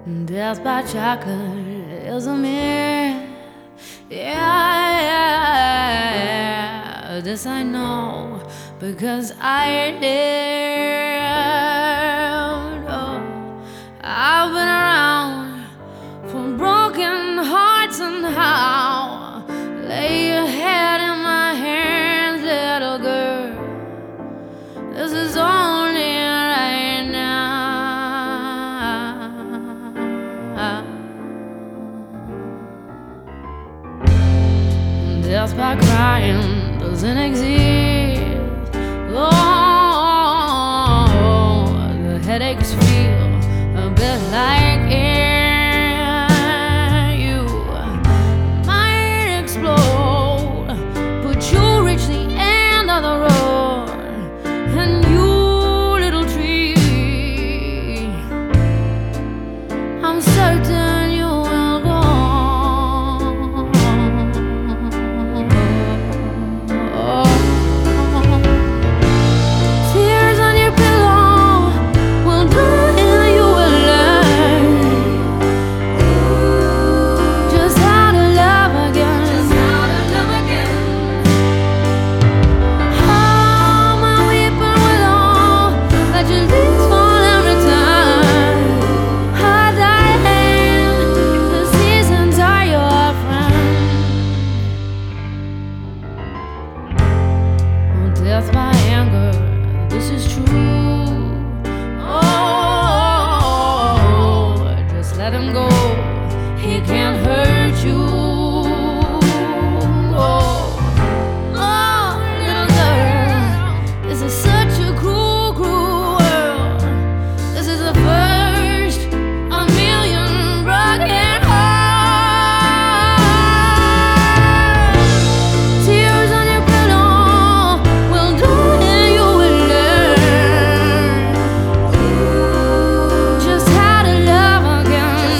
Death by chocolate is a myth. Yeah, this I know because I lived. Oh, I've been around for broken hearts and how. Lay your head in my hands, little girl. This is only right now. Death by crying doesn't exist. Oh, the headaches feel a bit like air. You might explode, but you'll reach the end of the road. And you, little tree, I'm certain you will go. Tears on your pillow will do it, you will learn just how to love again. Oh, my weeping willow, let your leaves fall and return. Oh, darling, the seasons are your friend. Death by anger, this is true. Oh, just let him go, he can't hurt you. Oh, little girl, this is such a cruel, cruel world. This is the first of a million broken hearts. Tears on your pillow will do it, you will learn just how to love again.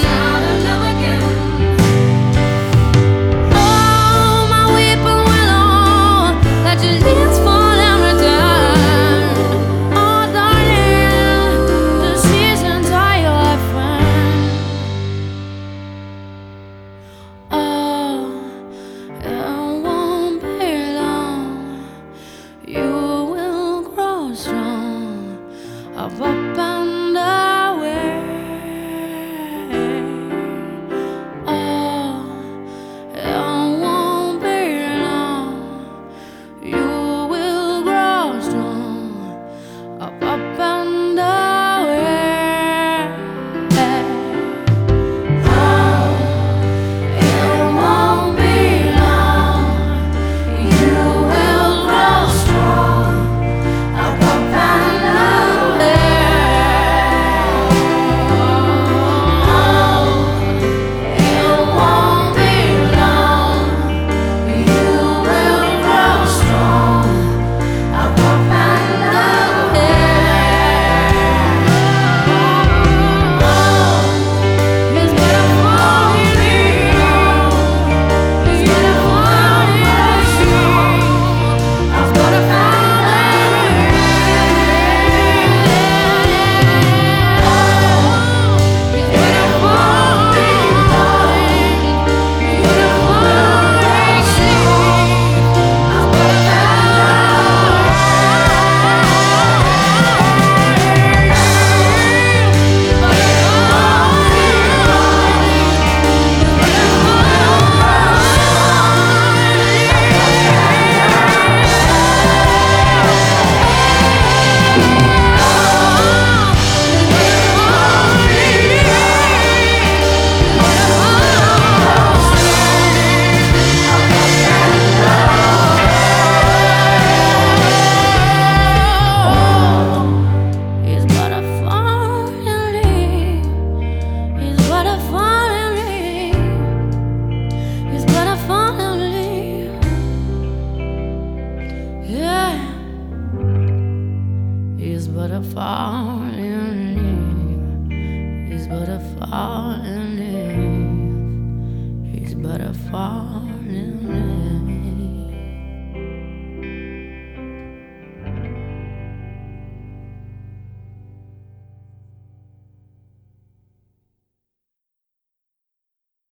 Oh, my weeping willow, let your leaves fall and return. Oh, darling, the seasons are your friend. Oh, it won't be long. You will grow strong up and away. Oh, it won't be long. You will grow strong up and away. Oh, it won't be long. You will grow strong up and away. Oh, it won't be long. You will grow strong up and He's but a falling leaf. He's but a falling leaf. He's but a falling leaf.